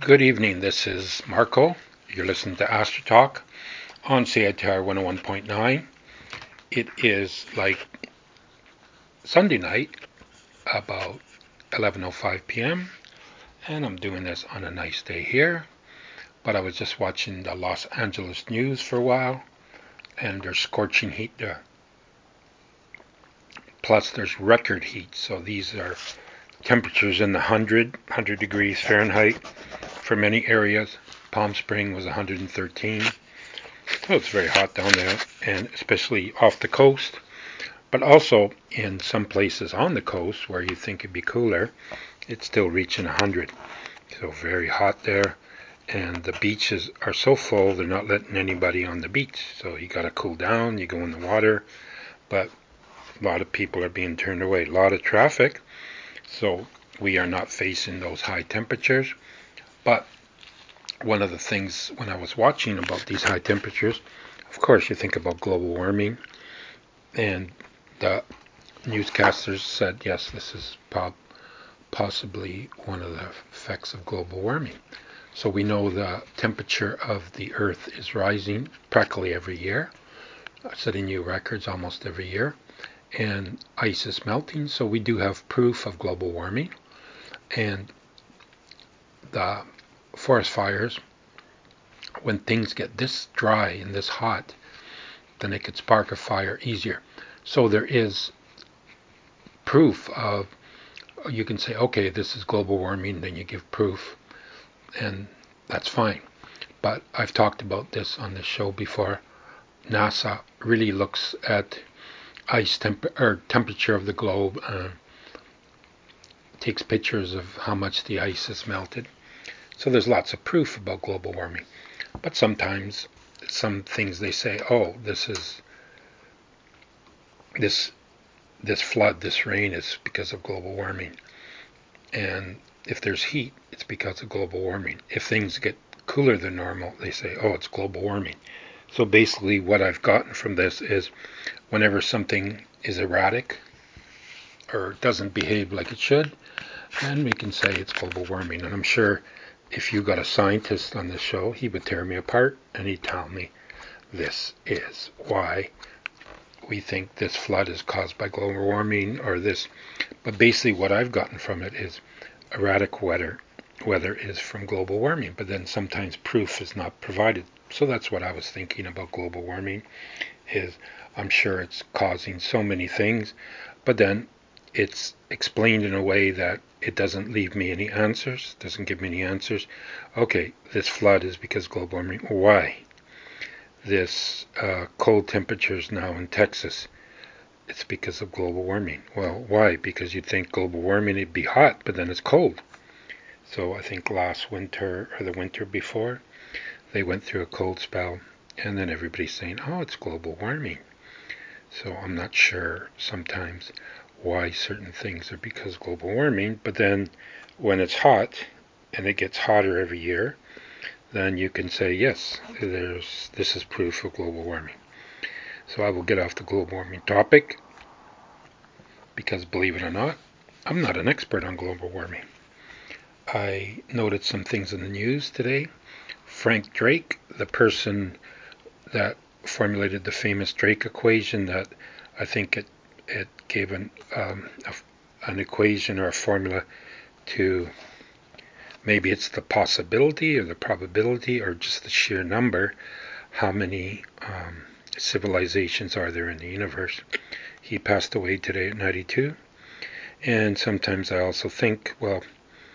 Good evening. This is Marco. You're listening to Astro Talk on CITR 101.9. It is like Sunday night, about 11:05 p.m., and I'm doing this on a nice day here. But I was just watching the Los Angeles news for a while, and there's scorching heat there. Plus, there's record heat, so these are temperatures in the 100 degrees Fahrenheit for many areas. Palm Springs was 113. So it's very hot down there, and especially off the coast, but also in some places on the coast where you think it'd be cooler, it's still reaching 100. So very hot there, and the beaches are so full they're not letting anybody on the beach. So you got to cool down, you go in the water, but a lot of people are being turned away. A lot of traffic, so we are not facing those high temperatures. But one of the things when I was watching about these high temperatures, of course you think about global warming, and the newscasters said, yes, this is possibly one of the effects of global warming. So we know the temperature of the Earth is rising practically every year, setting new records almost every year, and ice is melting, so we do have proof of global warming. And the forest fires, when things get this dry and this hot, then it could spark a fire easier. So there is proof of, you can say, okay, this is global warming, then you give proof, and that's fine. But I've talked about this on this show before. NASA really looks at temperature of the globe, takes pictures of how much the ice has melted. So there's lots of proof about global warming. But sometimes some things they say, oh, this flood, this rain is because of global warming. And if there's heat, it's because of global warming. If things get cooler than normal, they say, oh, it's global warming. So basically what I've gotten from this is whenever something is erratic or doesn't behave like it should, then we can say it's global warming. And I'm sure if you got a scientist on this show, he would tear me apart and he'd tell me this is why we think this flood is caused by global warming or this. But basically what I've gotten from it is erratic weather is from global warming, but then sometimes proof is not provided. So that's what I was thinking about global warming, is I'm sure it's causing so many things, but then it's explained in a way that it doesn't leave me any answers, doesn't give me any answers. Okay, this flood is because global warming. Why? This cold temperatures now in Texas, it's because of global warming. Well, why? Because you'd think global warming, it'd be hot, but then it's cold. So I think last winter or the winter before, they went through a cold spell, and then everybody's saying, oh, it's global warming. So I'm not sure sometimes why certain things are because of global warming, but then when it's hot, and it gets hotter every year, then you can say, yes, this is proof of global warming. So I will get off the global warming topic, because believe it or not, I'm not an expert on global warming. I noted some things in the news today. Frank Drake, the person that formulated the famous Drake equation, that I think it gave an equation or a formula to, maybe it's the possibility or the probability or just the sheer number, how many civilizations are there in the universe. He passed away today at 92. And sometimes I also think, well,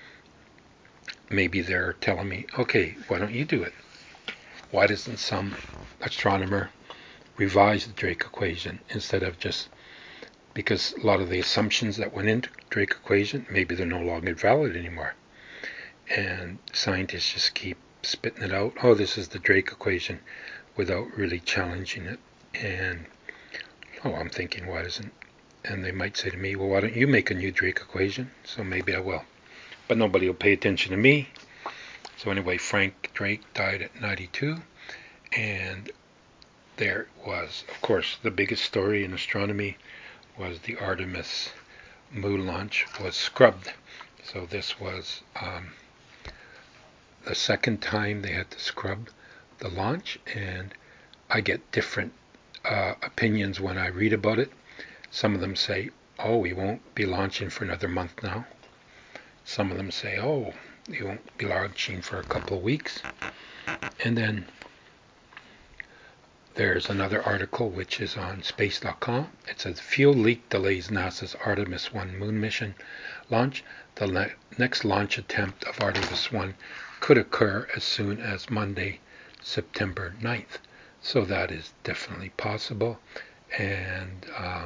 maybe they're telling me, okay, why don't you do it? Why doesn't some astronomer revise the Drake equation instead of just, because a lot of the assumptions that went into Drake equation, maybe they're no longer valid anymore. And scientists just keep spitting it out. Oh, this is the Drake equation, without really challenging it. And I'm thinking, why doesn't? And they might say to me, well, why don't you make a new Drake equation? So maybe I will. But nobody will pay attention to me. So anyway, Frank Drake died at 92. And there was, of course, the biggest story in astronomy was the Artemis moon launch was scrubbed. So this was the second time they had to scrub the launch, and I get different opinions when I read about it. Some of them say, oh, we won't be launching for another month now. Some of them say, oh, you won't be launching for a couple of weeks. And then there's another article which is on space.com. It says fuel leak delays NASA's Artemis 1 moon mission launch. The next launch attempt of Artemis 1 could occur as soon as Monday, September 9th. So that is definitely possible. And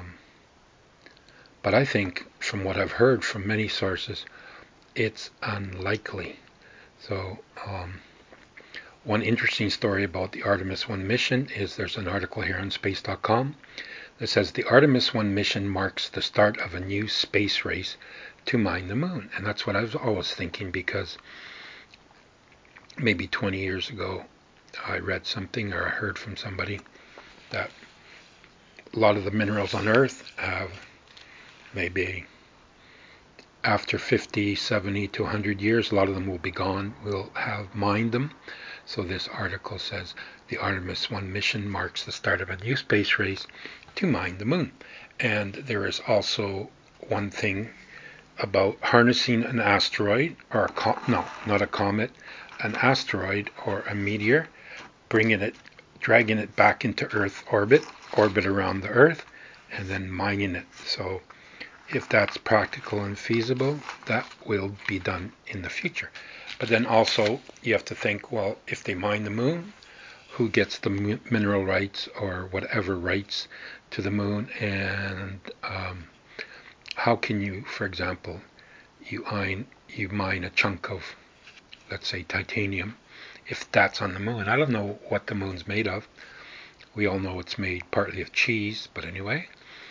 but I think from what I've heard from many sources, it's unlikely. So one interesting story about the Artemis 1 mission is there's an article here on space.com that says the Artemis 1 mission marks the start of a new space race to mine the moon. And that's what I was always thinking, because maybe 20 years ago I read something or I heard from somebody that a lot of the minerals on Earth have maybe after 50, 70 to 100 years, a lot of them will be gone. We'll have mined them. So this article says the Artemis 1 mission marks the start of a new space race to mine the moon. And there is also one thing about harnessing an asteroid, or not a comet, an asteroid or a meteor, dragging it back into Earth orbit around the Earth, and then mining it. So if that's practical and feasible, that will be done in the future. But then also you have to think, well, if they mine the moon, who gets the mineral rights or whatever rights to the moon? And how can you, for example, you mine a chunk of, let's say, titanium, if that's on the moon? I don't know what the moon's made of. We all know it's made partly of cheese, but anyway,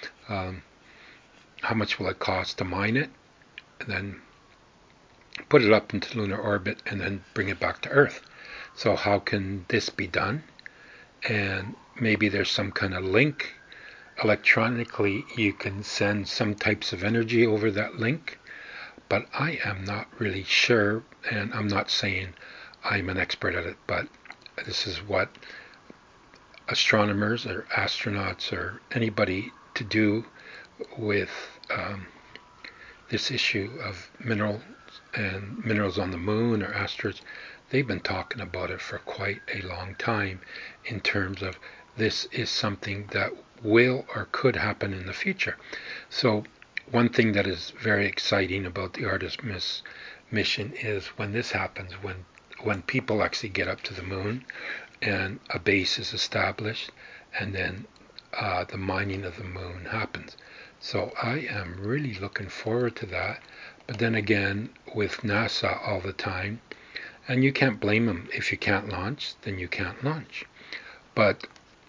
how much will it cost to mine it, and then put it up into lunar orbit, and then bring it back to Earth? So how can this be done? And maybe there's some kind of link. Electronically, you can send some types of energy over that link, but I am not really sure, and I'm not saying I'm an expert at it, but this is what astronomers or astronauts or anybody to do with this issue of minerals on the moon or asteroids, they've been talking about it for quite a long time, in terms of this is something that will or could happen in the future. So one thing that is very exciting about the Artemis mission is when this happens, when people actually get up to the moon and a base is established, and then the mining of the moon happens. So I am really looking forward to that. But then again, with NASA all the time, and you can't blame them. If you can't launch, then you can't launch. But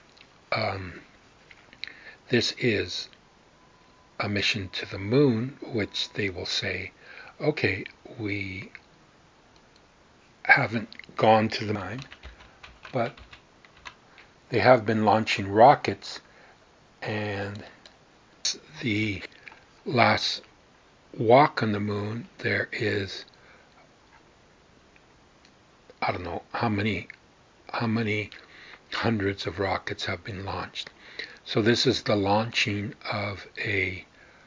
this is a mission to the moon, which they will say, okay, we haven't gone to the moon, but they have been launching rockets, and the last walk on the moon, there is, I don't know how many hundreds of rockets have been launched. So this is the launching of a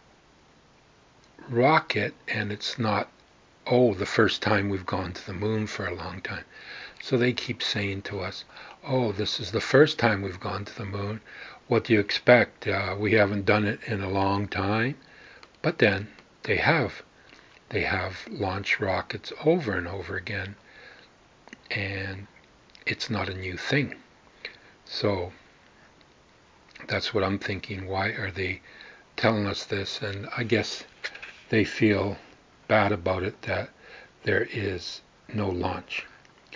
rocket, and it's not, oh, the first time we've gone to the moon for a long time. So they keep saying to us, oh, this is the first time we've gone to the moon. What do you expect? We haven't done it in a long time. But then they have launched rockets over and over again, and it's not a new thing. So that's what I'm thinking. Why are they telling us this? And I guess they feel bad about it, that there is no launch.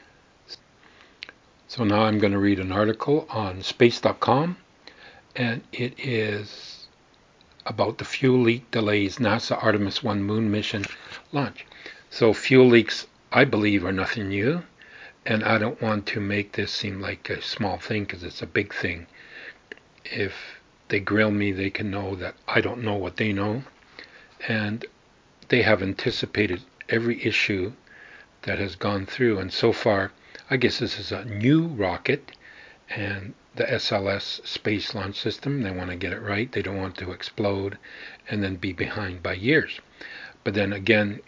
So now I'm going to read an article on space.com, and it is about the fuel leak delays NASA Artemis 1 moon mission launch. So fuel leaks, I believe, are nothing new, and I don't want to make this seem like a small thing, because it's a big thing. If they grill me, they can know that I don't know what they know, and they have anticipated every issue that has gone through. And so far, I guess this is a new rocket, and the SLS Space Launch System, they want to get it right. They don't want to explode and then be behind by years. But then again,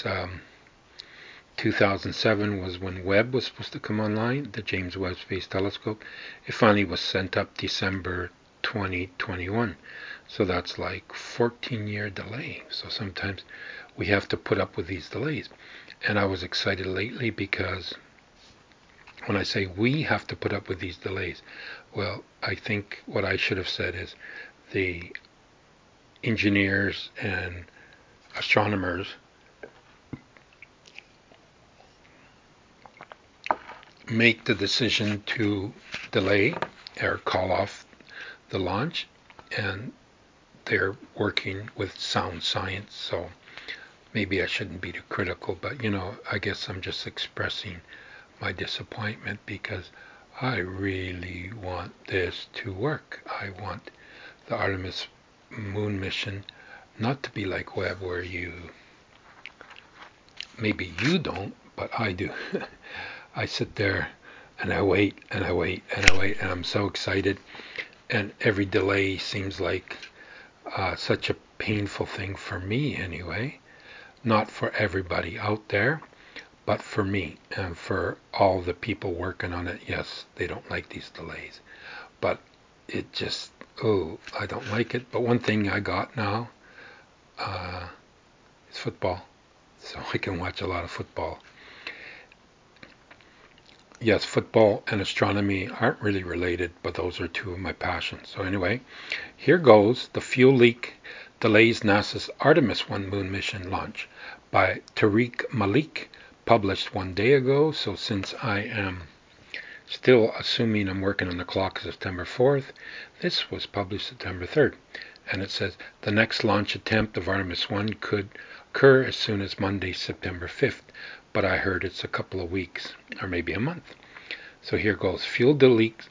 2007 was when Webb was supposed to come online, the James Webb Space Telescope. It finally was sent up December 2021. So that's like 14-year delay. So sometimes we have to put up with these delays. And I was excited lately because when I say we have to put up with these delays, well, I think what I should have said is the engineers and astronomers make the decision to delay or call off the launch, and they're working with sound science. So maybe I shouldn't be too critical, but I guess I'm just expressing my disappointment because I really want this to work. I want the Artemis moon mission not to be like Webb, where maybe you don't, but I do. I sit there and I wait and I wait and I wait, and I'm so excited. And every delay seems like such a painful thing for me anyway. Not for everybody out there, but for me and for all the people working on it. Yes, they don't like these delays, but it just, I don't like it. But one thing I got now is football, so I can watch a lot of football. Yes, football and astronomy aren't really related, but those are two of my passions. So anyway, here goes. The fuel leak delays NASA's Artemis 1 moon mission launch by Tariq Malik, published 1 day ago. So since I am still assuming I'm working on the clock September 4th, this was published September 3rd. And it says the next launch attempt of Artemis 1 could occur as soon as Monday, September 5th. But I heard it's a couple of weeks or maybe a month. So here goes. Fuel leaks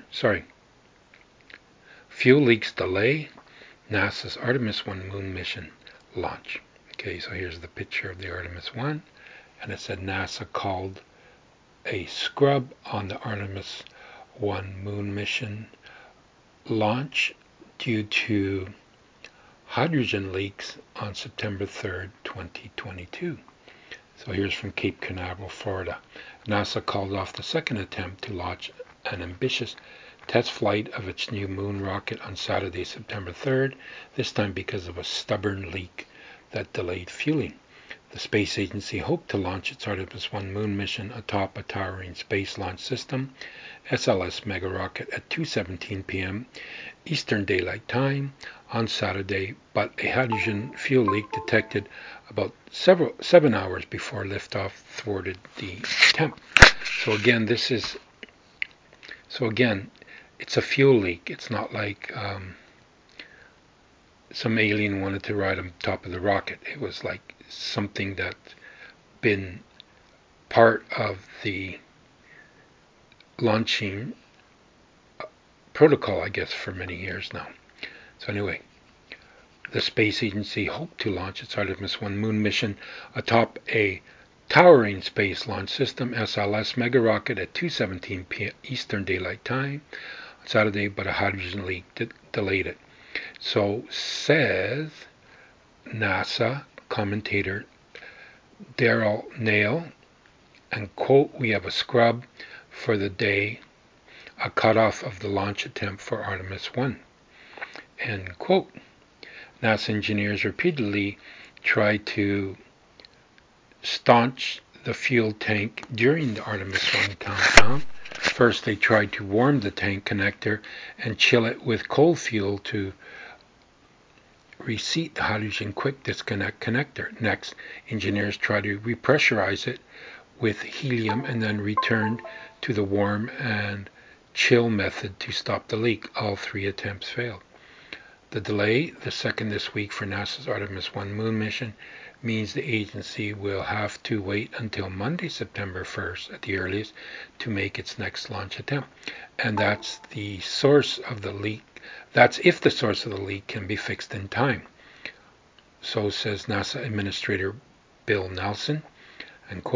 delay NASA's Artemis 1 moon mission launch. Okay, so here's the picture of the Artemis 1, and it said NASA called a scrub on the Artemis 1 moon mission launch due to hydrogen leaks on September 3rd, 2022. So here's from Cape Canaveral, Florida. NASA called off the second attempt to launch an ambitious test flight of its new moon rocket on Saturday, September 3rd, this time because of a stubborn leak that delayed fueling. The space agency hoped to launch its Artemis 1 moon mission atop a towering space launch system, SLS mega rocket, at 2:17 p.m. Eastern Daylight Time on Saturday, but a hydrogen fuel leak detected about 7 hours before liftoff thwarted the attempt. So again, it's a fuel leak. It's not like some alien wanted to ride on top of the rocket. It was like something that's been part of the launching protocol, I guess, for many years now. So anyway, the space agency hoped to launch its Artemis 1 moon mission atop a towering space launch system, SLS mega rocket, at 2:17 p.m. Eastern Daylight Time on Saturday, but a hydrogen leak delayed it. So says NASA commentator Daryl Nail, and quote, "We have a scrub for the day, a cutoff of the launch attempt for Artemis 1." End quote. NASA engineers repeatedly tried to staunch the fuel tank during the Artemis 1 countdown. First, they tried to warm the tank connector and chill it with cold fuel to reseat the hydrogen quick disconnect connector. Next, engineers tried to repressurize it with helium and then returned to the warm and chill method to stop the leak. All three attempts failed. The delay, the second this week for NASA's Artemis 1 moon mission, means the agency will have to wait until Monday, September 1st at the earliest to make its next launch attempt. And that's the source of the leak. That's if the source of the leak can be fixed in time. So says NASA Administrator Bill Nelson, and quote,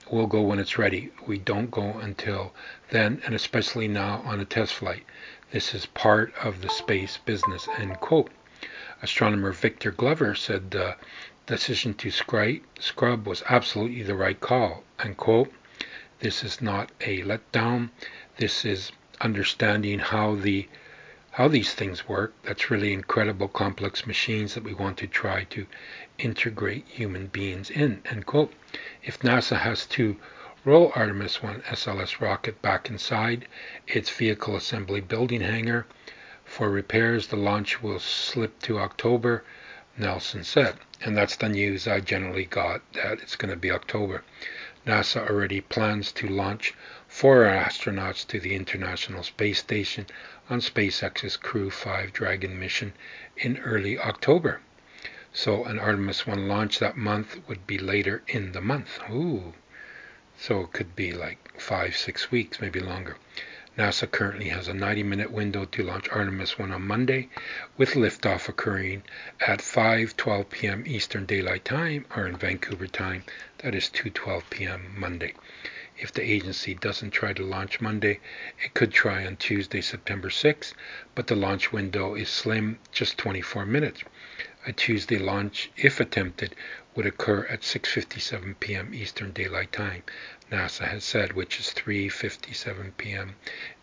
We'll go when it's ready. We don't go until then, and especially now on a test flight. This is part of the space business, end quote. Astronomer Victor Glover said the decision to scrub was absolutely the right call, end quote. This is not a letdown. This is understanding how these things work. That's really incredible, complex machines that we want to try to integrate human beings in, end quote. If NASA has to roll Artemis 1 SLS rocket back inside its vehicle assembly building hangar for repairs, the launch will slip to October, Nelson said. And that's the news I generally got, that it's going to be October. NASA already plans to launch 4 astronauts to the International Space Station on SpaceX's Crew 5 Dragon mission in early October. So an Artemis 1 launch that month would be later in the month. Ooh. So it could be like 5-6 weeks, maybe longer. NASA currently has a 90-minute window to launch Artemis 1 on Monday, with liftoff occurring at 5:12 p.m. Eastern Daylight Time, or in Vancouver time, that is 2:12 p.m. Monday. If the agency doesn't try to launch Monday, it could try on Tuesday, September 6th, but the launch window is slim, just 24 minutes. A Tuesday launch, if attempted, would occur at 6:57 p.m. Eastern Daylight Time, NASA has said, which is 3:57 p.m.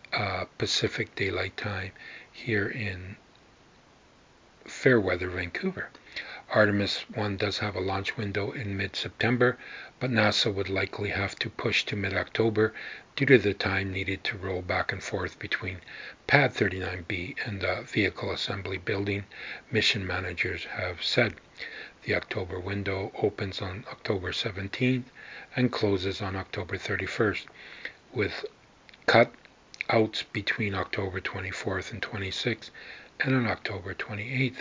Pacific Daylight Time here in Fairweather, Vancouver. Artemis 1 does have a launch window in mid-September, but NASA would likely have to push to mid-October due to the time needed to roll back and forth between Pad 39B and the vehicle assembly building, mission managers have said. The October window opens on October 17th and closes on October 31st, with cut-outs between October 24th and 26th and on October 28th.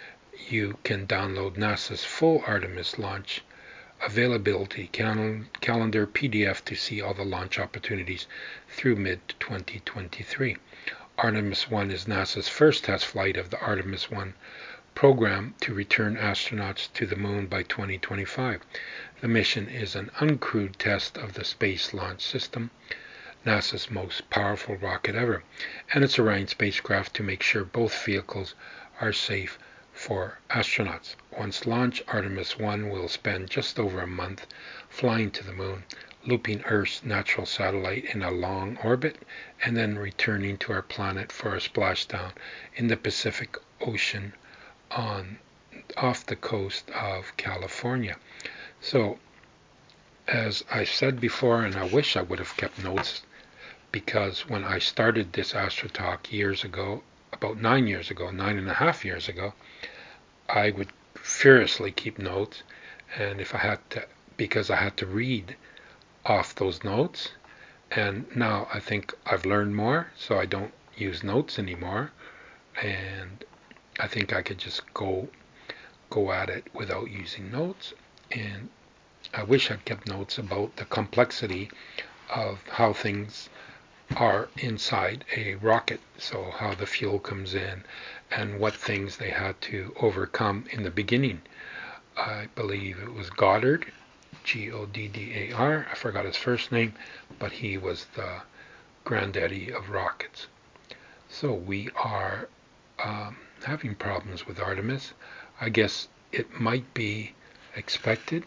You can download NASA's full Artemis launch availability calendar PDF to see all the launch opportunities through mid-2023. Artemis 1 is NASA's first test flight of the Artemis 1 program to return astronauts to the moon by 2025. The mission is an uncrewed test of the Space Launch System, NASA's most powerful rocket ever, and its Orion spacecraft to make sure both vehicles are safe for astronauts. Once launched, Artemis 1 will spend just over a month flying to the moon, looping Earth's natural satellite in a long orbit, and then returning to our planet for a splashdown in the Pacific Ocean off the coast of California. So, as I said before, and I wish I would have kept notes, because when I started this Astro Talk years ago, about 9.5 years ago, I would furiously keep notes, and if I had to, because I had to read off those notes, and now I think I've learned more, so I don't use notes anymore, and I think I could just go at it without using notes. And I wish I'd kept notes about the complexity of how things are inside a rocket, so how the fuel comes in and what things they had to overcome in the beginning. I believe it was Goddard, Goddar, I forgot his first name, but he was the granddaddy of rockets. So we are having problems with Artemis. I guess it might be expected,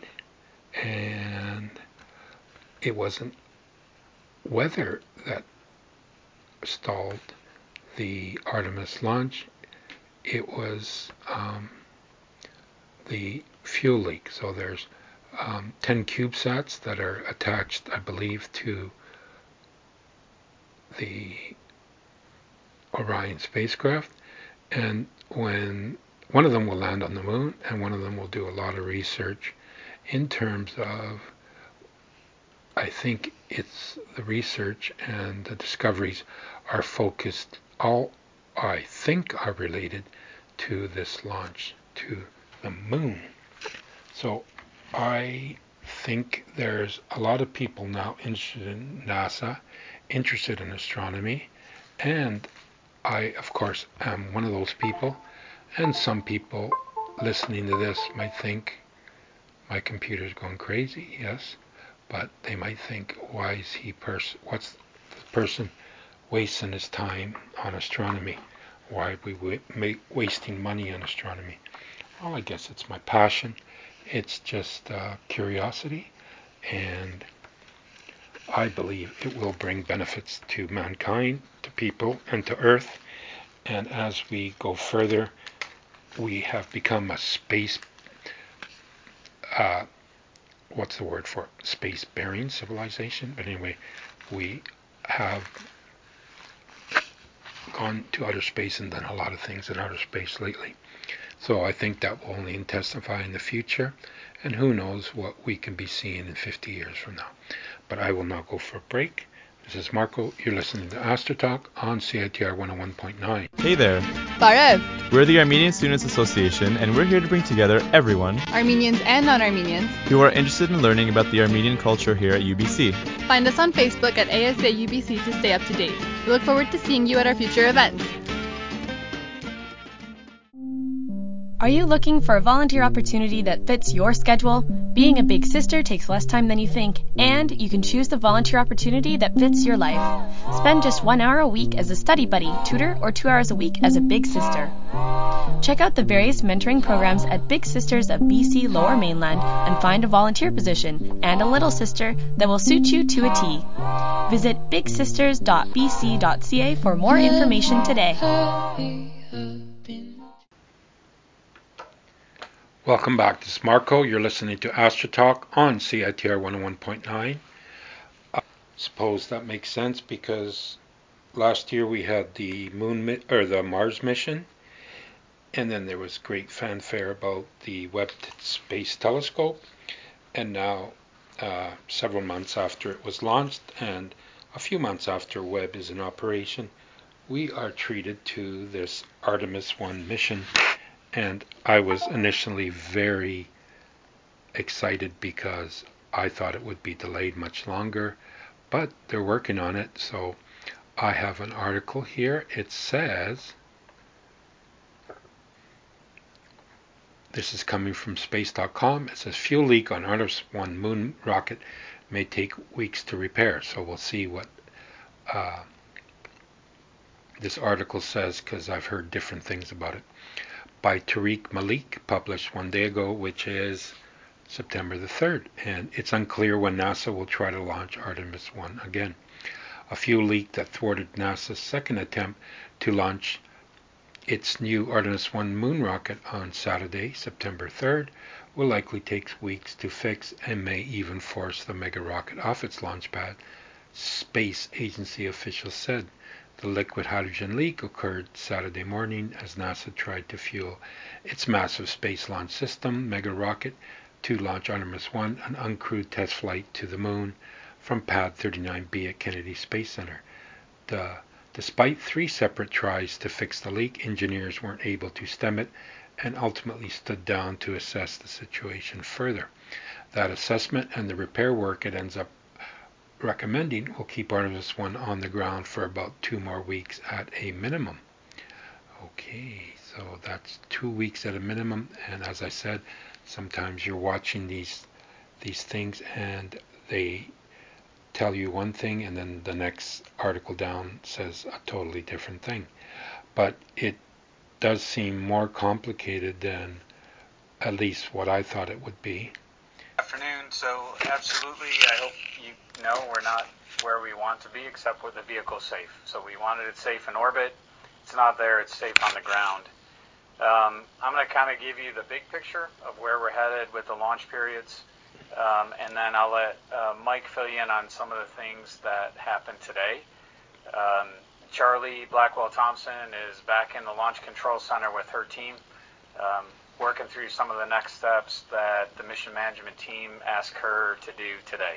and it wasn't weather that stalled the Artemis launch. It was the fuel leak. So there's 10 CubeSats that are attached, I believe, to the Orion spacecraft, and when one of them will land on the moon, and one of them will do a lot of research in terms of, I think it's the research and the discoveries are focused, all I think are related to this launch to the moon. So I think there's a lot of people now interested in NASA, interested in astronomy, and I, of course, am one of those people. And some people listening to this might think my computer's going crazy, yes, but they might think, why is what's the person wasting his time on astronomy? Why are we wasting money on astronomy? Well, I guess it's my passion. It's just curiosity, and I believe it will bring benefits to mankind, to people, and to Earth. And as we go further, we have become a space, what's the word for it? Space-bearing civilization. But anyway, we have gone to outer space and done a lot of things in outer space lately. So I think that will only intensify in the future, and who knows what we can be seeing in 50 years from now. But I will now go for a break. This is Marco. You're listening to AstroTalk on CITR 101.9. Hey there. Barev. We're the Armenian Students Association, and we're here to bring together everyone, Armenians and non-Armenians, who are interested in learning about the Armenian culture here at UBC. Find us on Facebook at ASA UBC to stay up to date. We look forward to seeing you at our future events. Are you looking for a volunteer opportunity that fits your schedule? Being a big sister takes less time than you think, and you can choose the volunteer opportunity that fits your life. Spend just 1 hour a week as a study buddy, tutor, or 2 hours a week as a big sister. Check out the various mentoring programs at Big Sisters of BC Lower Mainland and find a volunteer position and a little sister that will suit you to a T. Visit bigsisters.bc.ca for more information today. Welcome back. This is Marco. You're listening to AstroTalk on CITR 101.9. I suppose that makes sense because last year we had the the Mars mission, and then there was great fanfare about the Webb Space Telescope, and now several months after it was launched and a few months after Webb is in operation, we are treated to this Artemis 1 mission. And I was initially very excited because I thought it would be delayed much longer, but they're working on it. So I have an article here. It says, this is coming from space.com. It says, fuel leak on Artemis 1 moon rocket may take weeks to repair. So we'll see what this article says, because I've heard different things about it. By Tariq Malik, published 1 day ago, which is September the 3rd, and it's unclear when NASA will try to launch Artemis 1 again. A fuel leak that thwarted NASA's second attempt to launch its new Artemis 1 moon rocket on Saturday, September 3rd, will likely take weeks to fix and may even force the mega rocket off its launch pad, space agency officials said. The liquid hydrogen leak occurred Saturday morning as NASA tried to fuel its massive space launch system, Mega Rocket, to launch Artemis 1, an uncrewed test flight to the moon from Pad 39B at Kennedy Space Center. Despite 3 separate tries to fix the leak, engineers weren't able to stem it and ultimately stood down to assess the situation further. That assessment and the repair work it ends up recommending will keep Artemis 1 on the ground for about 2 more weeks at a minimum. Okay, so that's 2 weeks at a minimum, and as I said, sometimes you're watching these things and they tell you one thing and then the next article down says a totally different thing. But it does seem more complicated than at least what I thought it would be. Afternoon. So absolutely, I hope you know we're not where we want to be, except where the vehicle's safe. So we wanted it safe in orbit. It's not there. It's safe on the ground. I'm going to kind of give you the big picture of where we're headed with the launch periods, and then I'll let Mike fill you in on some of the things that happened today. Charlie Blackwell Thompson is back in the Launch Control Center with her team, working through some of the next steps that the mission management team asked her to do today.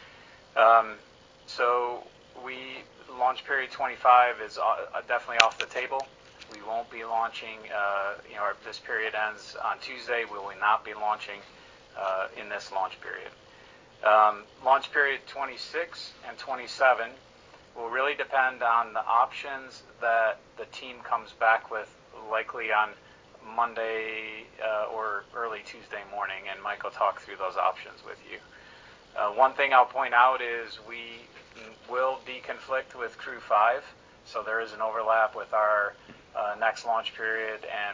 So launch period 25 is definitely off the table. We won't be launching, this period ends on Tuesday. We will not be launching in this launch period. Launch period 26 and 27 will really depend on the options that the team comes back with, likely on Monday or early Tuesday morning, and Mike will talk through those options with you. One thing I'll point out is we will deconflict with Crew 5, so there is an overlap with our next launch period and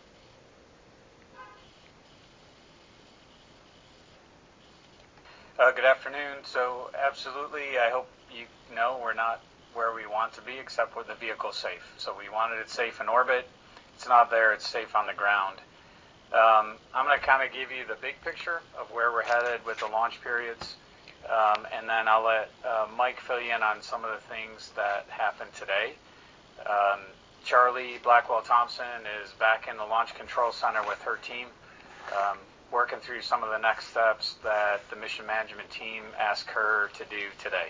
good afternoon. So absolutely, I hope you know we're not where we want to be, except where the vehicle's safe. So we wanted it safe in orbit. It's not there. It's safe on the ground. I'm going to kind of give you the big picture of where we're headed with the launch periods, and then I'll let Mike fill you in on some of the things that happened today. Charlie Blackwell-Thompson is back in the Launch Control Center with her team, working through some of the next steps that the mission management team asked her to do today.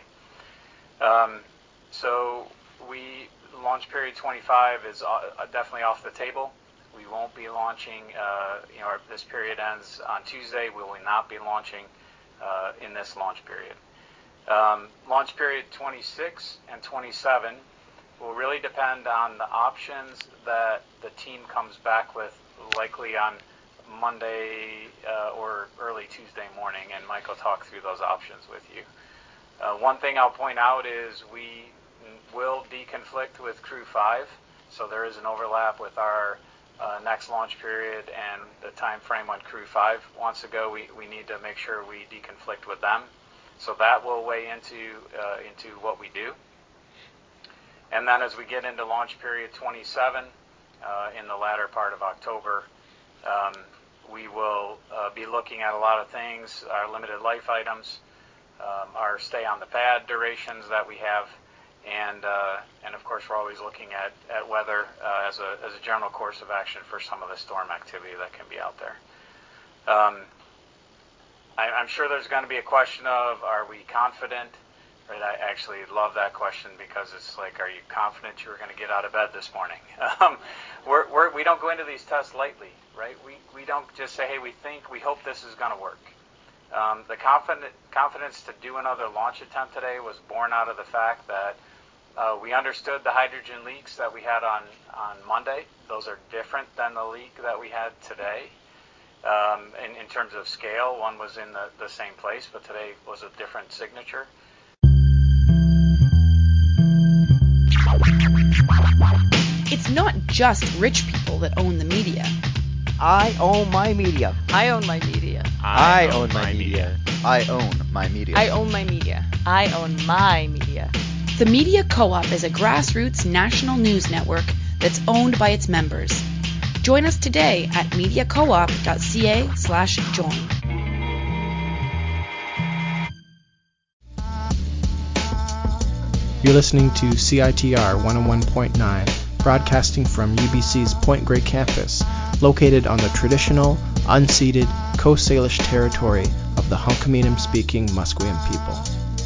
So launch period 25 is definitely off the table. We won't be launching, this period ends on Tuesday. We will not be launching in this launch period. Launch period 26 and 27 will really depend on the options that the team comes back with, likely on Monday or early Tuesday morning, and Mike will talk through those options with you. One thing I'll point out is we will deconflict with Crew 5, so there is an overlap with our next launch period and the time frame when Crew 5 wants to go. We need to make sure we deconflict with them, so that will weigh into what we do. And then as we get into launch period 27 in the latter part of October, we will be looking at a lot of things, our limited life items, our stay on the pad durations that we have, and of course we're always looking at weather as a general course of action for some of the storm activity that can be out there. I'm sure there's going to be a question of, are we confident? Right, I actually love that question because it's like, are you confident you were going to get out of bed this morning? We don't go into these tests lightly, right? We don't just say, hey, we hope this is going to work. The confidence to do another launch attempt today was born out of the fact that we understood the hydrogen leaks that we had on Monday. Those are different than the leak that we had today. In terms of scale, one was in the same place, but today was a different signature. It's not just rich people that own the media. I own my media. I own my media. I own my media. I own my media. I own my media. I own my media. The Media Co-op is a grassroots national news network that's owned by its members. Join us today at mediacoop.ca/join. You're listening to CITR 101.9, broadcasting from UBC's Point Grey campus, located on the traditional, unceded Coast Salish territory of the Hunkaminam-speaking Musqueam people.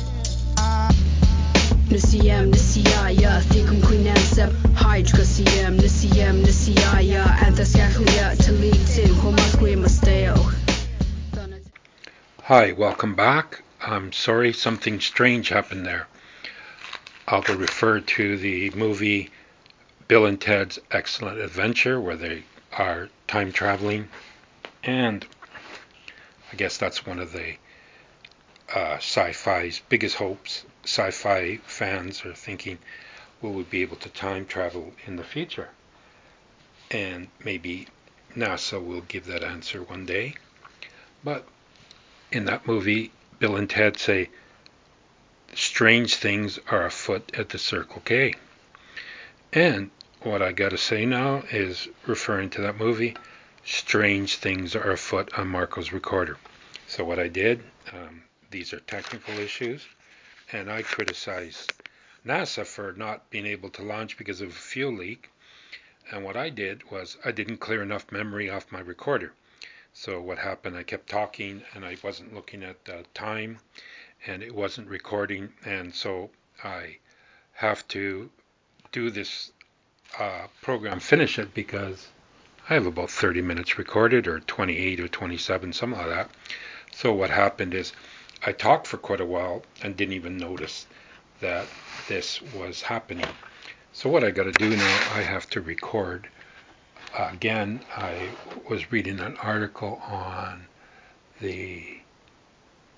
Hi, welcome back. I'm sorry, something strange happened there. I'll refer to the movie Bill and Ted's Excellent Adventure, where they are time traveling, and I guess that's one of the sci-fi's biggest hopes. Sci-fi fans are thinking, will we be able to time travel in the future? And maybe NASA will give that answer one day. But in that movie, Bill and Ted say, strange things are afoot at the Circle K. And what I got to say now is, referring to that movie, strange things are afoot on Marco's recorder. So what I did, these are technical issues, and I criticized NASA for not being able to launch because of a fuel leak. And what I did was I didn't clear enough memory off my recorder. So what happened, I kept talking and I wasn't looking at the time, and it wasn't recording, and so I have to do this program, finish it, because I have about 30 minutes recorded, or 28 or 27, something like that. So what happened is I talked for quite a while and didn't even notice that this was happening. So what I got to do now, I have to record again. I was reading an article on the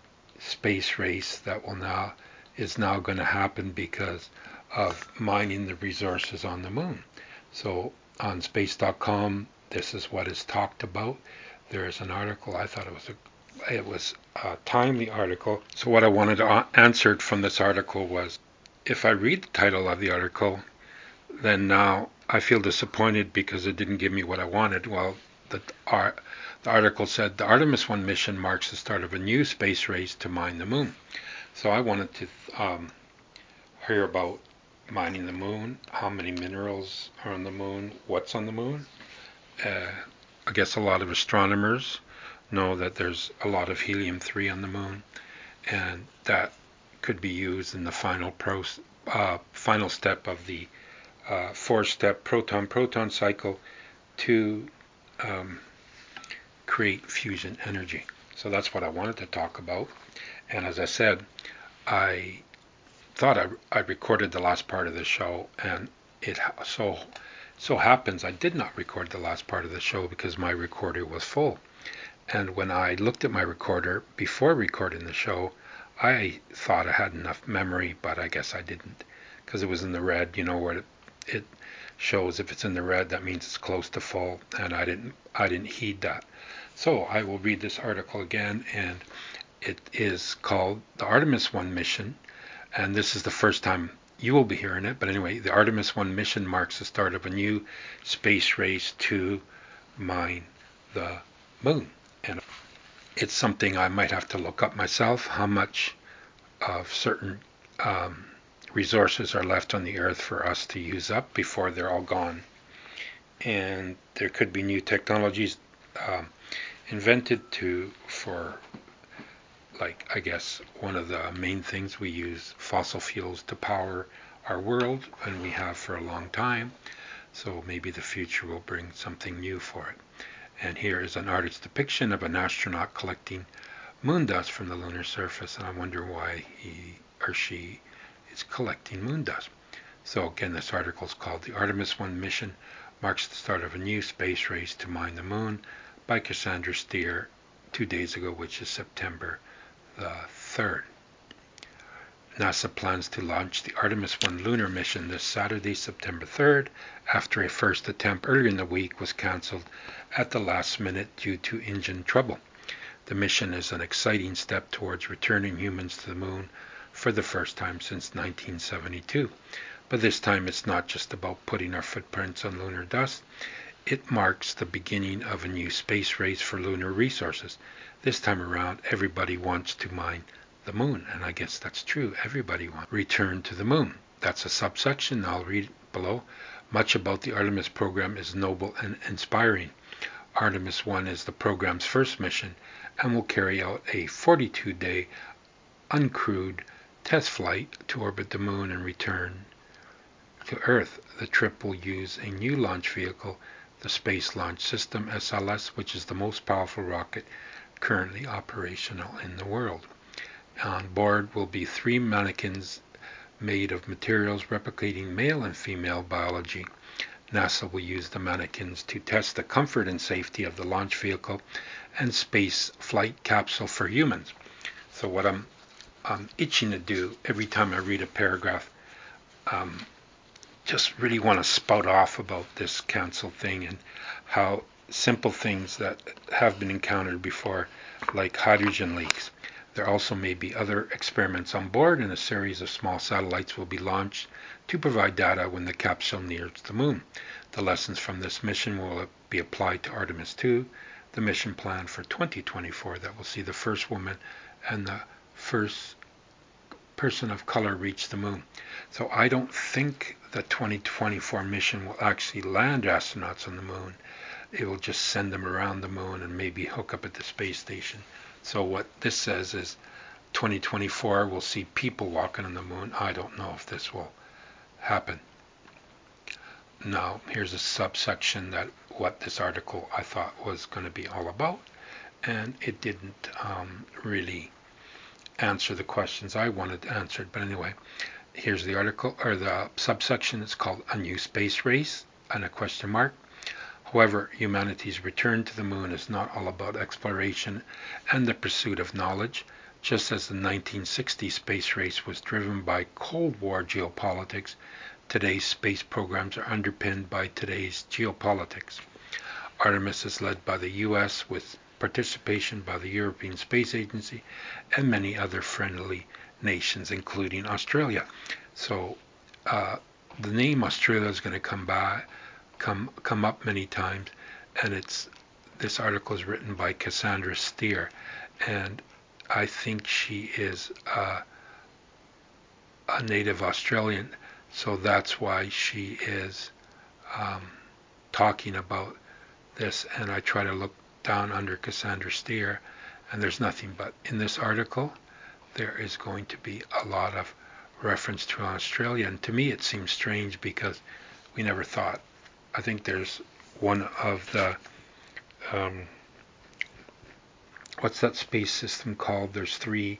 space race that is now going to happen because of mining the resources on the moon. So on space.com, this is what is talked about. There is an article. I thought it was a timely article. So what I wanted answered from this article was, if I read the title of the article, then now I feel disappointed because it didn't give me what I wanted. Well, the article said the Artemis 1 mission marks the start of a new space race to mine the moon. So I wanted to hear about mining the moon, how many minerals are on the moon, what's on the moon. I guess a lot of astronomers know that there's a lot of helium-3 on the moon, and that could be used in the final step of the 4-step proton-proton cycle to create fusion energy. So that's what I wanted to talk about. And as I said, I thought I recorded the last part of the show, and it so happens I did not record the last part of the show because my recorder was full. And when I looked at my recorder before recording the show, I thought I had enough memory, but I guess I didn't, because it was in the red, where it shows if it's in the red, that means it's close to full, and I didn't heed that. So I will read this article again, and it is called The Artemis 1 Mission, and this is the first time you will be hearing it. But anyway, the Artemis 1 mission marks the start of a new space race to mine the moon. And it's something I might have to look up myself, how much of certain resources are left on the Earth for us to use up before they're all gone. And there could be new technologies invented for like, I guess, one of the main things we use fossil fuels to power our world, and we have for a long time. So maybe the future will bring something new for it. And here is an artist's depiction of an astronaut collecting moon dust from the lunar surface, and I wonder why he or she is collecting moon dust. So again, this article is called The Artemis 1 Mission Marks the Start of a New Space Race to Mine the Moon by Cassandra Steer 2 days ago, which is September the 3rd. NASA plans to launch the Artemis 1 lunar mission this Saturday, September 3rd, after a first attempt earlier in the week was cancelled at the last minute due to engine trouble. The mission is an exciting step towards returning humans to the moon for the first time since 1972. But this time it's not just about putting our footprints on lunar dust. It marks the beginning of a new space race for lunar resources. This time around, everybody wants to mine the moon, and I guess that's true. Everybody wants to return to the moon. That's a subsection. I'll read below. Much about the Artemis program is noble and inspiring. Artemis 1 is the program's first mission and will carry out a 42-day uncrewed test flight to orbit the moon and return to Earth. The trip will use a new launch vehicle, the Space Launch System SLS, which is the most powerful rocket currently operational in the world. On board will be 3 mannequins made of materials replicating male and female biology. NASA will use the mannequins to test the comfort and safety of the launch vehicle and space flight capsule for humans. So what I'm itching to do every time I read a paragraph, just really want to spout off about this cancelled thing and how simple things that have been encountered before, like hydrogen leaks. There also may be other experiments on board, and a series of small satellites will be launched to provide data when the capsule nears the moon. The lessons from this mission will be applied to Artemis 2, the mission plan for 2024 that will see the first woman and the first person of color reach the moon. So I don't think the 2024 mission will actually land astronauts on the moon. It will just send them around the moon and maybe hook up at the space station. So what this says is 2024 we'll see people walking on the moon. I don't know if this will happen. Now here's a subsection that what this article I thought was going to be all about, and it didn't really answer the questions I wanted answered. But anyway, here's the article, or the subsection. It's called A New Space Race and a question mark. However, humanity's return to the moon is not all about exploration and the pursuit of knowledge. Just as the 1960 space race was driven by Cold War geopolitics, today's space programs are underpinned by today's geopolitics. Artemis is led by the U.S. with participation by the European Space Agency and many other friendly nations, including Australia. So the name Australia is going to come up many times, and this article is written by Cassandra Steer, and I think she is a native Australian, so that's why she is talking about this. And I try to look down under Cassandra Steer, and there's nothing, but in this article there is going to be a lot of reference to Australia, and to me it seems strange because we never thought. I think there's one of the what's that space system called? There's three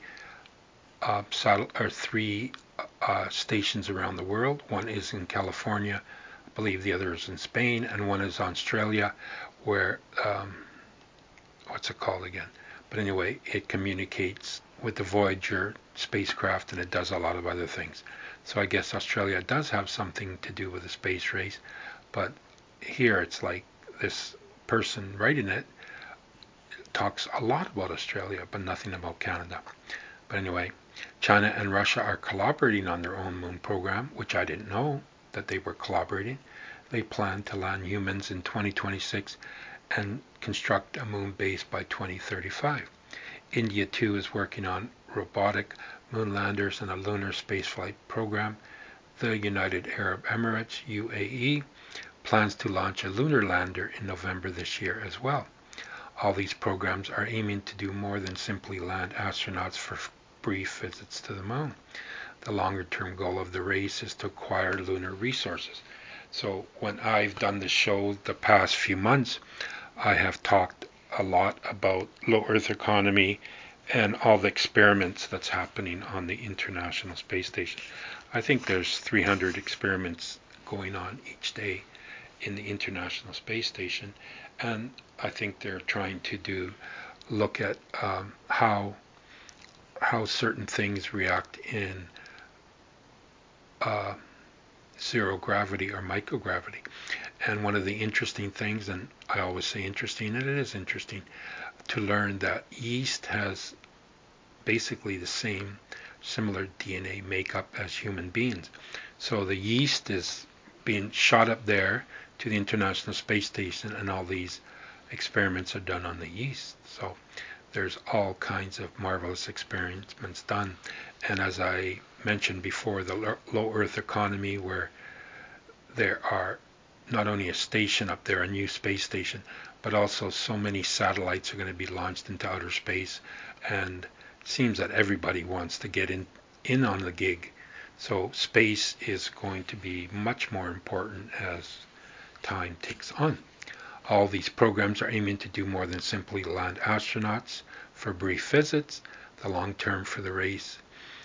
stations around the world. One is in California, I believe the other is in Spain, and one is Australia, where what's it called again? But anyway, it communicates with the Voyager spacecraft, and it does a lot of other things. So I guess Australia does have something to do with the space race, but here it's like this person writing it talks a lot about Australia, but nothing about Canada. But anyway, China and Russia are collaborating on their own moon program, which I didn't know that they were collaborating. They plan to land humans in 2026 and construct a moon base by 2035. India too is working on robotic moon landers and a lunar spaceflight program. The United Arab Emirates, UAE, plans to launch a lunar lander in November this year as well. All these programs are aiming to do more than simply land astronauts for brief visits to the moon. The longer-term goal of the race is to acquire lunar resources. So when I've done the show the past few months, I have talked a lot about low Earth economy and all the experiments that's happening on the International Space Station. I think there's 300 experiments going on each day in the International Space Station, and I think they're trying to look at how certain things react in zero gravity or microgravity. And one of the interesting things, and I always say interesting, and it is interesting, to learn that yeast has basically the similar DNA makeup as human beings. So the yeast is being shot up there to the International Space Station, and all these experiments are done on the yeast. So there's all kinds of marvelous experiments done. And as I mentioned before, the low Earth economy, where there are not only a station up there, a new space station, but also so many satellites are going to be launched into outer space, and it seems that everybody wants to get in on the gig. So space is going to be much more important as time ticks on. All these programs are aiming to do more than simply land astronauts for brief visits. The long term for the race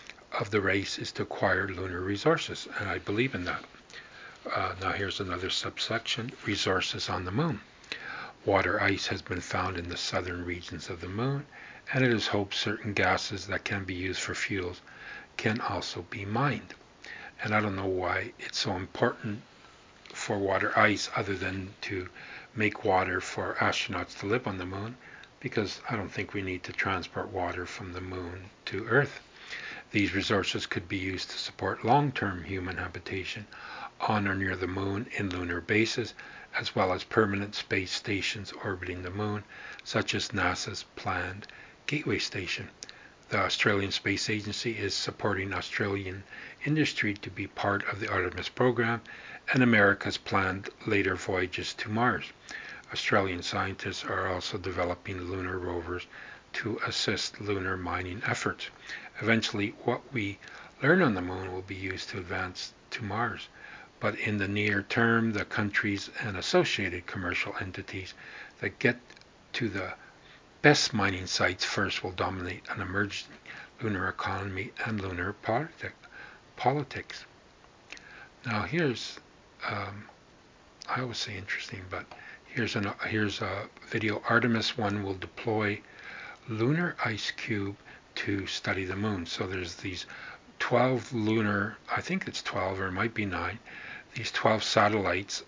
is to acquire lunar resources, and I believe in that. Now here's another subsection, resources on the moon. Water ice has been found in the southern regions of the moon, and it is hoped certain gases that can be used for fuels can also be mined. And I don't know why it's so important for water ice other than to make water for astronauts to live on the moon, because I don't think we need to transport water from the moon to Earth. These resources could be used to support long-term human habitation on or near the moon in lunar bases, as well as permanent space stations orbiting the moon, such as NASA's planned Gateway Station. The Australian Space Agency is supporting Australian industry to be part of the Artemis program and America's planned later voyages to Mars. Australian scientists are also developing lunar rovers to assist lunar mining efforts. Eventually, what we learn on the moon will be used to advance to Mars. But in the near term, the countries and associated commercial entities that get to the best mining sites first will dominate an emerging lunar economy and lunar politics. Now here's, I always say interesting, but here's a video. Artemis 1 will deploy lunar ice cube to study the moon. So there's these 12 lunar, I think it's 12 or it might be 9, these 12 satellites.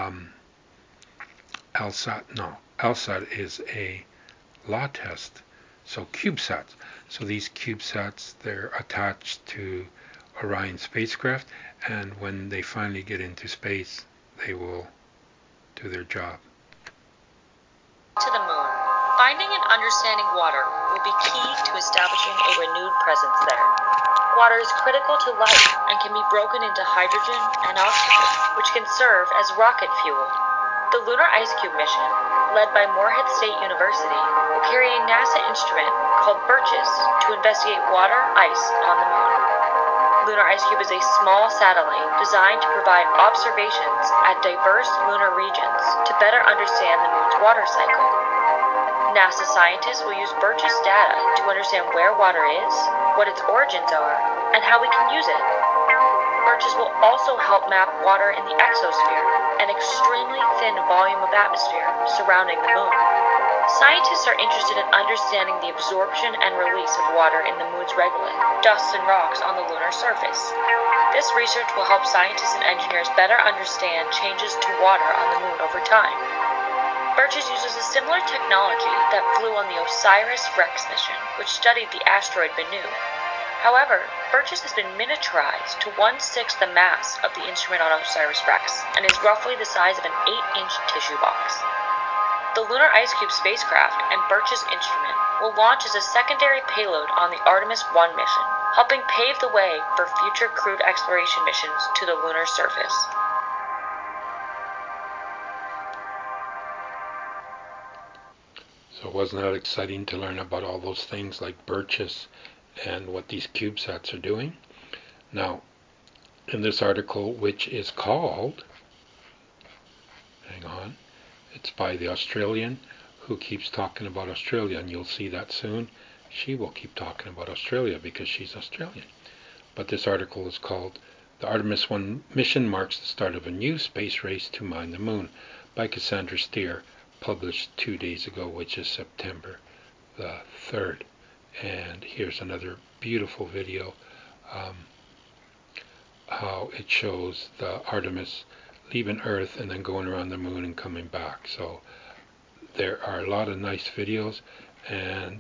LSAT is a law test. So CubeSats. So these CubeSats, they're attached to Orion spacecraft, and when they finally get into space, they will do their job. To the moon. Finding and understanding water will be key to establishing a renewed presence there. Water is critical to life and can be broken into hydrogen and oxygen, which can serve as rocket fuel. The Lunar Ice Cube mission, led by Morehead State University, will carry a NASA instrument called BIRCHES to investigate water ice on the moon. Lunar Ice Cube is a small satellite designed to provide observations at diverse lunar regions to better understand the moon's water cycle. NASA scientists will use BIRCHES data to understand where water is, what its origins are, and how we can use it. BIRCHES will also help map water in the exosphere, an extremely thin volume of atmosphere surrounding the moon. Scientists are interested in understanding the absorption and release of water in the moon's regolith, dust and rocks on the lunar surface. This research will help scientists and engineers better understand changes to water on the moon over time. BIRCHES uses a similar technology that flew on the OSIRIS-REx mission, which studied the asteroid Bennu. However, BIRCHES has been miniaturized to 1/6 the mass of the instrument on OSIRIS-REx and is roughly the size of an 8-inch tissue box. The Lunar Ice Cube spacecraft and BIRCHES instrument will launch as a secondary payload on the Artemis 1 mission, helping pave the way for future crewed exploration missions to the lunar surface. So wasn't that exciting to learn about all those things like BIRCHES and what these CubeSats are doing? Now, in this article, which is called, hang on, it's by the Australian who keeps talking about Australia, and you'll see that soon. She will keep talking about Australia because she's Australian. But this article is called "The Artemis 1 Mission Marks the Start of a New Space Race to Mine the Moon" by Cassandra Steer, published 2 days ago, which is September the 3rd. And here's another beautiful video, how it shows the Artemis leaving Earth and then going around the moon and coming back. So there are a lot of nice videos, and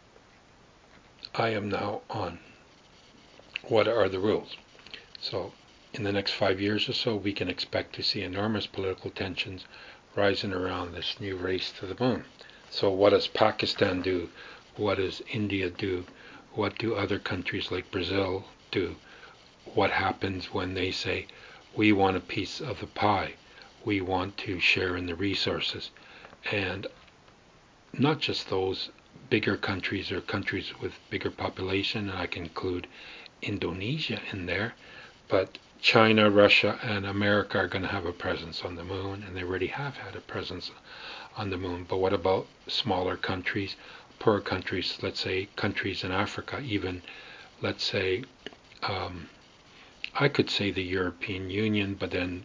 I am now on what are the rules. So in the next 5 years or so, we can expect to see enormous political tensions rising around this new race to the moon. So what does Pakistan do? What does India do? What do other countries like Brazil do? What happens when they say, we want a piece of the pie, we want to share in the resources? And not just those bigger countries or countries with bigger population, and I can include Indonesia in there, but China, Russia, and America are going to have a presence on the moon, and they already have had a presence on the moon. But what about smaller countries, poor countries, let's say countries in Africa, even, let's say, I could say the European Union, but then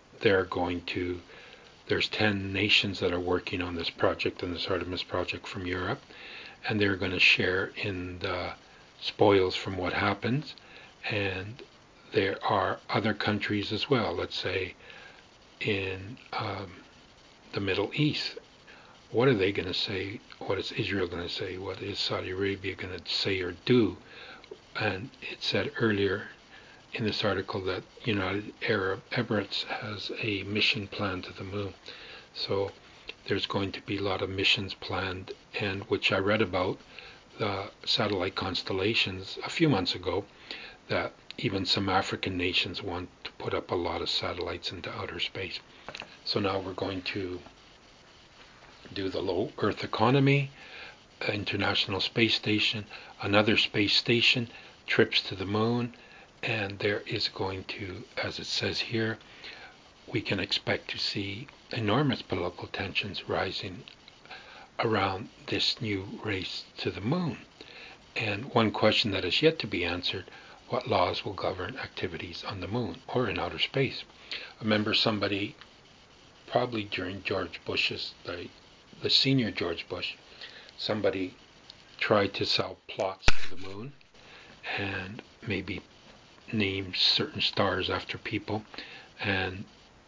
there's 10 nations that are working on this project, on this Artemis project from Europe, and they're going to share in the spoils from what happens. And there are other countries as well, let's say in the Middle East. What are they going to say? What is Israel going to say? What is Saudi Arabia going to say or do? And it said earlier in this article that United Arab Emirates has a mission plan to the moon. So there's going to be a lot of missions planned, and which I read about the satellite constellations a few months ago, that even some African nations want to put up a lot of satellites into outer space. So now we're going to do the low Earth economy, International Space Station, another space station, trips to the moon, and there is going to, as it says here, we can expect to see enormous political tensions rising around this new race to the moon. And one question that is yet to be answered: what laws will govern activities on the moon or in outer space? I remember somebody, probably during George Bush's, the senior George Bush, somebody try to sell plots to the moon and maybe name certain stars after people, and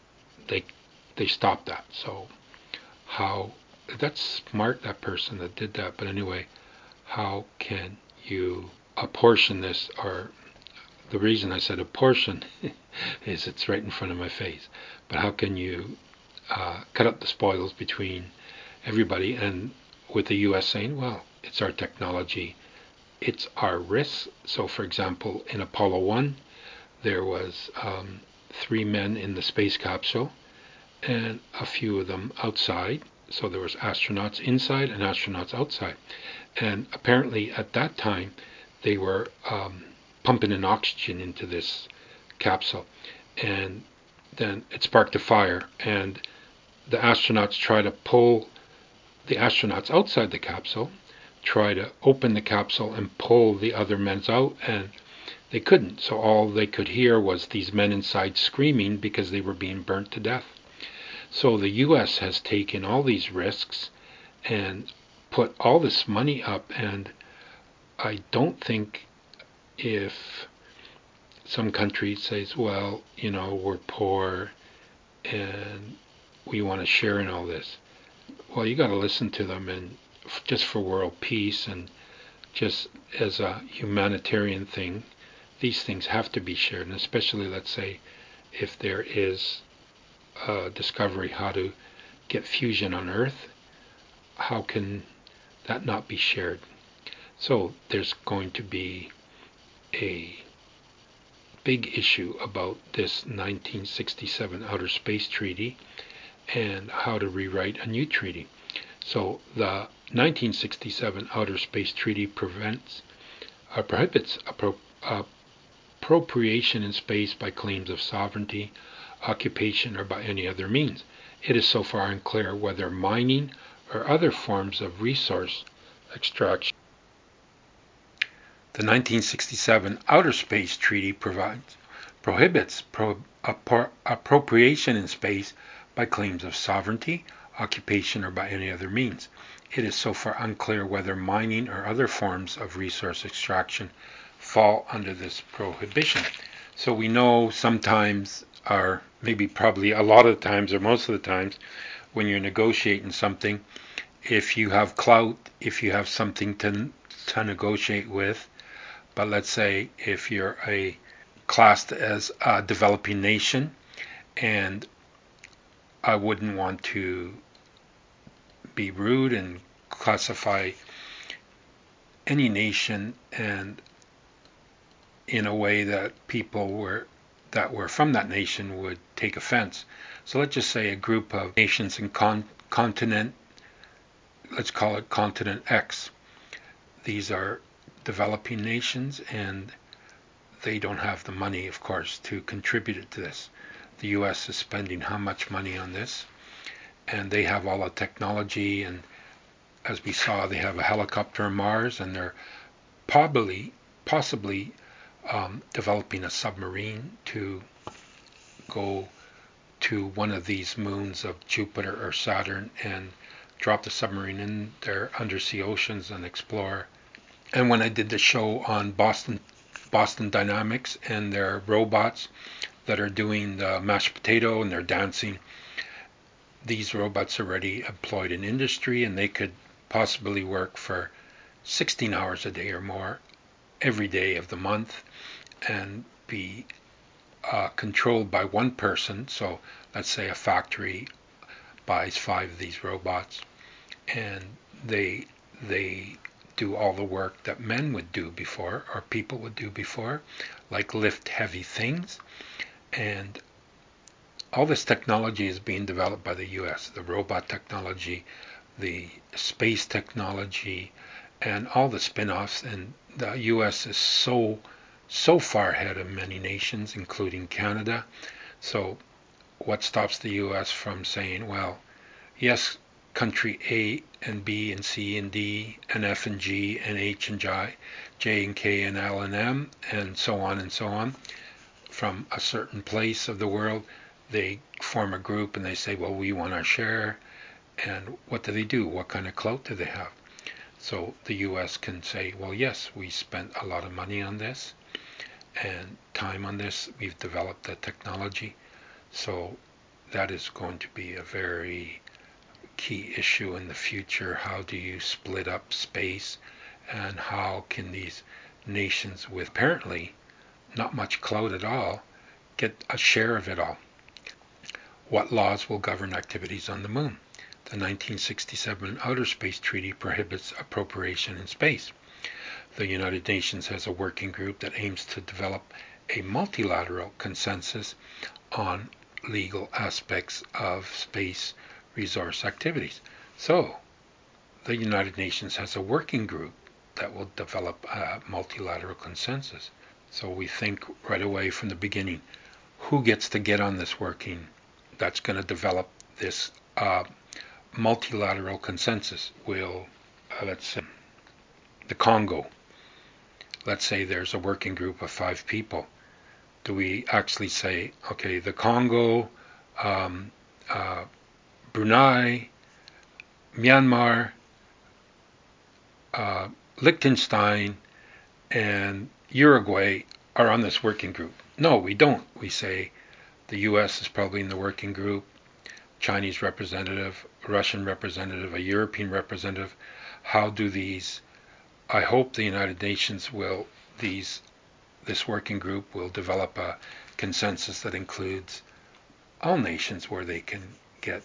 they stopped that. So how, that's smart, that person that did that, but anyway, how can you apportion this? Or the reason I said apportion is it's right in front of my face, but how can you cut up the spoils between everybody, and with the US saying, well, it's our technology, it's our risk. So for example, in Apollo 1 there was 3 men in the space capsule and a few of them outside. So there was astronauts inside and astronauts outside, and apparently at that time they were pumping in oxygen into this capsule, and then it sparked a fire, and the astronauts try to pull the astronauts outside the capsule, try to open the capsule and pull the other men out, and they couldn't. So all they could hear was these men inside screaming because they were being burnt to death. So the US has taken all these risks and put all this money up, and I don't think if some country says, well, you know, we're poor and we want to share in all this, well, you got to listen to them, and just for world peace and just as a humanitarian thing, these things have to be shared. And especially, let's say, if there is a discovery how to get fusion on Earth, how can that not be shared? So there's going to be a big issue about this 1967 Outer Space Treaty and how to rewrite a new treaty. So the 1967 Outer Space Treaty prohibits appropriation in space by claims of sovereignty, occupation, or by any other means. It is so far unclear whether mining or other forms of resource extraction. The 1967 Outer Space Treaty prohibits appropriation in space by claims of sovereignty, occupation, or by any other means. It is so far unclear whether mining or other forms of resource extraction fall under this prohibition. So we know sometimes, or maybe probably a lot of times, or most of the times, when you're negotiating something, if you have clout, if you have something to negotiate with, but let's say if you're classed as a developing nation, and I wouldn't want to be rude and classify any nation and in a way that people that were from that nation would take offense. So let's just say a group of nations in continent, let's call it Continent X. These are developing nations, and they don't have the money, of course, to contribute to this. The US is spending how much money on this, and they have all the technology, and as we saw, they have a helicopter on Mars, and they're possibly developing a submarine to go to one of these moons of Jupiter or Saturn and drop the submarine in their undersea oceans and explore. And when I did the show on Boston Dynamics and their robots that are doing the mashed potato and they're dancing, these robots are already employed in industry, and they could possibly work for 16 hours a day or more every day of the month and be controlled by one person. So let's say a factory buys 5 of these robots, and they do all the work that men would do before, or people would do before, like lift heavy things. And all this technology is being developed by the US, the robot technology, the space technology, and all the spin-offs. And the US is so far ahead of many nations, including Canada. So what stops the US from saying, well, yes, country A and B and C and D and F and G and H and J and K and L and M and so on, from a certain place of the world, they form a group and they say, well, we want our share. And what do? What kind of clout do they have? So the U.S. can say, well, yes, we spent a lot of money on this and time on this. We've developed the technology. So that is going to be a very key issue in the future. How do you split up space, and how can these nations with apparently not much clout at all get a share of it all? What laws will govern activities on the moon? The 1967 Outer Space Treaty prohibits appropriation in space. The United Nations has a working group that aims to develop a multilateral consensus on legal aspects of space resource activities. So, the United Nations has a working group that will develop a multilateral consensus. So we think right away from the beginning, who gets to get on this working that's going to develop this multilateral consensus? Will, let's say, the Congo. Let's say there's a working group of 5 people. Do we actually say, okay, the Congo, Brunei, Myanmar, Liechtenstein, and Uruguay are on this working group? No, we don't. We say the U.S. is probably in the working group, Chinese representative, Russian representative, a European representative. How do these, I hope the United Nations will, this working group will develop a consensus that includes all nations where they can get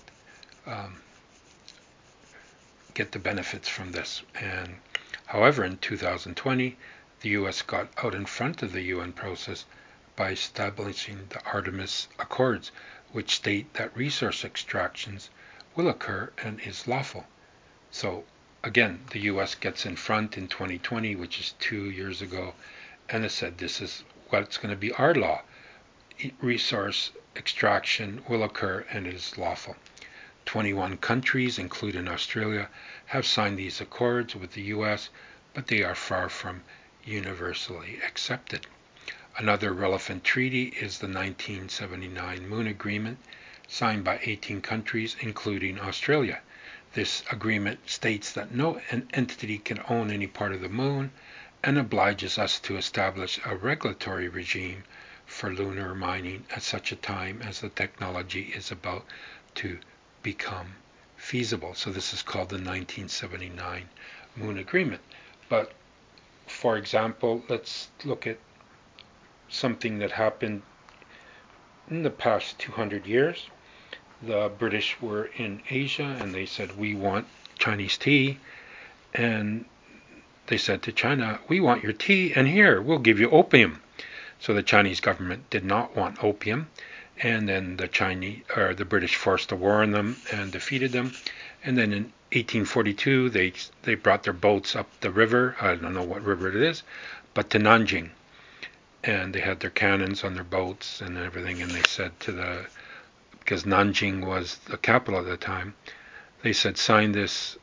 the benefits from this. And however, in 2020, the U.S. got out in front of the UN process by establishing the Artemis Accords, which state that resource extractions will occur and is lawful. So again, the U.S. gets in front in 2020, which is 2 years ago, and it said this is what's going to be our law. Resource extraction will occur and it is lawful. 21 countries, including Australia, have signed these accords with the U.S., but they are far from universally accepted. Another relevant treaty is the 1979 Moon Agreement, signed by 18 countries, including Australia. This agreement states that no entity can own any part of the moon and obliges us to establish a regulatory regime for lunar mining at such a time as the technology is about to become feasible. So this is called the 1979 Moon Agreement. But for example, let's look at something that happened in the past 200 years. The British were in Asia and they said, we want Chinese tea. And they said to China, we want your tea, and here, we'll give you opium. So the Chinese government did not want opium. And then the British forced a war on them and defeated them. And then in 1842, they brought their boats up the river. I don't know what river it is, but to Nanjing. And they had their cannons on their boats and everything. And they said because Nanjing was the capital at the time, they said, sign this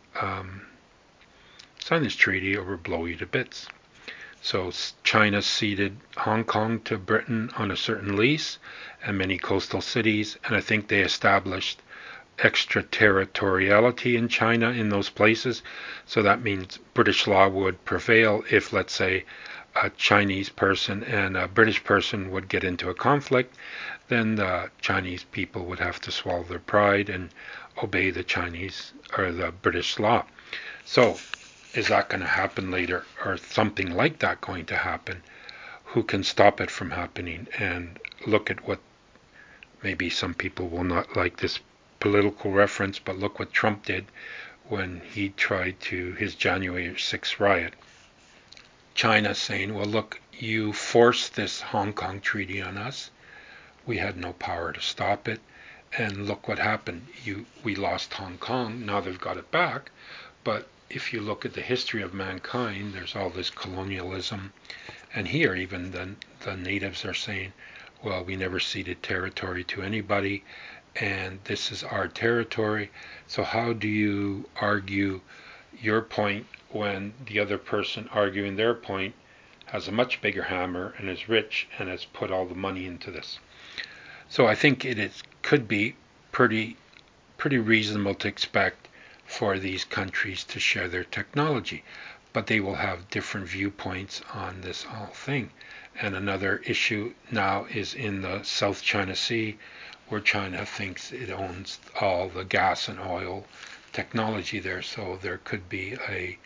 treaty or we'll blow you to bits. So China ceded Hong Kong to Britain on a certain lease and many coastal cities, and I think they established extraterritoriality in China in those places. So that means British law would prevail if, let's say, a Chinese person and a British person would get into a conflict, then the Chinese people would have to swallow their pride and obey the Chinese or the British law. So is that going to happen later, or something like that going to happen? Who can stop it from happening? And look at what, maybe some people will not like this political reference, but look what Trump did when he tried to, his January 6th riot. China saying, well, look, you forced this Hong Kong treaty on us. We had no power to stop it. And look what happened. We lost Hong Kong. Now they've got it back. But if you look at the history of mankind, there's all this colonialism. And here, even the natives are saying, well, we never ceded territory to anybody, and this is our territory. So how do you argue your point when the other person arguing their point has a much bigger hammer and is rich and has put all the money into this? So I think could be pretty reasonable to expect for these countries to share their technology. But they will have different viewpoints on this whole thing. And another issue now is in the South China Sea, where China thinks it owns all the gas and oil technology there. So there could be a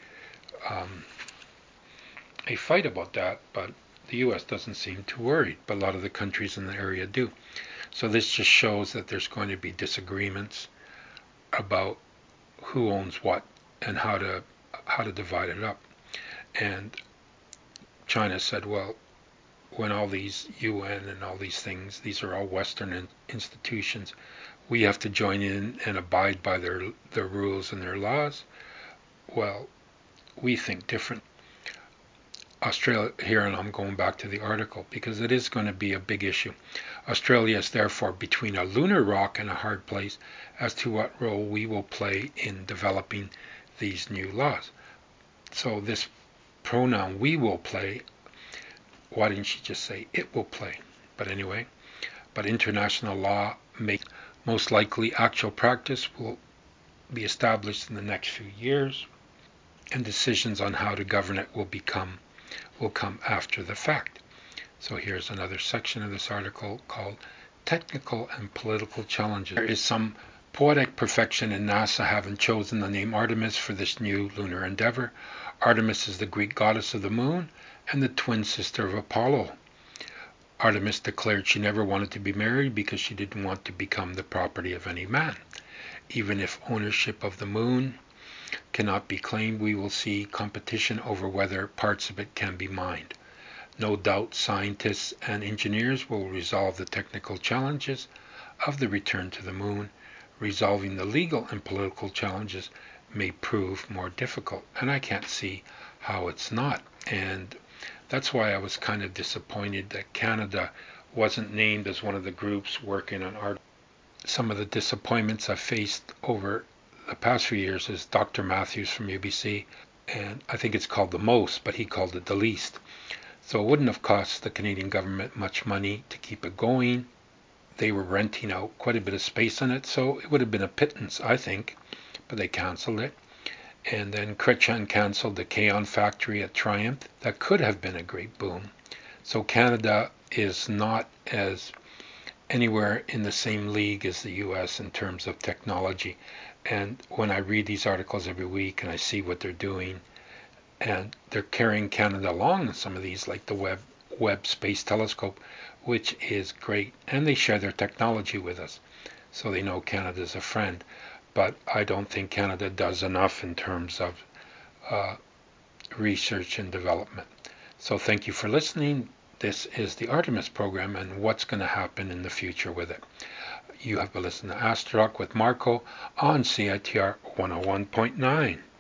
fight about that, but the U.S. doesn't seem too worried, but a lot of the countries in the area do. So this just shows that there's going to be disagreements about who owns what and how to divide it up. And China said, well, when all these UN and all these things, these are all Western institutions, we have to join in and abide by their rules and their laws. Well, we think different. Australia, here, and I'm going back to the article because it is going to be a big issue. Australia is therefore between a lunar rock and a hard place as to what role we will play in developing these new laws. So this pronoun "we will play," why didn't she just say "it will play"? But anyway, but international law most likely actual practice will be established in the next few years, and decisions on how to govern it will come after the fact. So here's another section of this article called Technical and Political Challenges. There is some poetic perfection in NASA having chosen the name Artemis for this new lunar endeavor. Artemis is the Greek goddess of the moon and the twin sister of Apollo. Artemis declared she never wanted to be married because she didn't want to become the property of any man. Even if ownership of the moon cannot be claimed, we will see competition over whether parts of it can be mined. No doubt scientists and engineers will resolve the technical challenges of the return to the moon. Resolving the legal and political challenges may prove more difficult, and I can't see how it's not. And that's why I was kind of disappointed that Canada wasn't named as one of the groups working on art. Some of the disappointments I've faced over the past few years is Dr. Matthews from UBC, and I think it's called the most, but he called it the least. So it wouldn't have cost the Canadian government much money to keep it going. They were renting out quite a bit of space on it, so it would have been a pittance, I think, but they cancelled it. And then Chrétien cancelled the K-On factory at Triumph. That could have been a great boom. So Canada is not as anywhere in the same league as the US in terms of technology. And when I read these articles every week and I see what they're doing, and they're carrying Canada along in some of these, like the Webb Space Telescope, which is great, and they share their technology with us, so they know Canada's a friend. But I don't think Canada does enough in terms of research and development. So thank you for listening. This is the Artemis program and what's going to happen in the future with it. You have been listening to Astrotalk with Marco on CITR 101.9.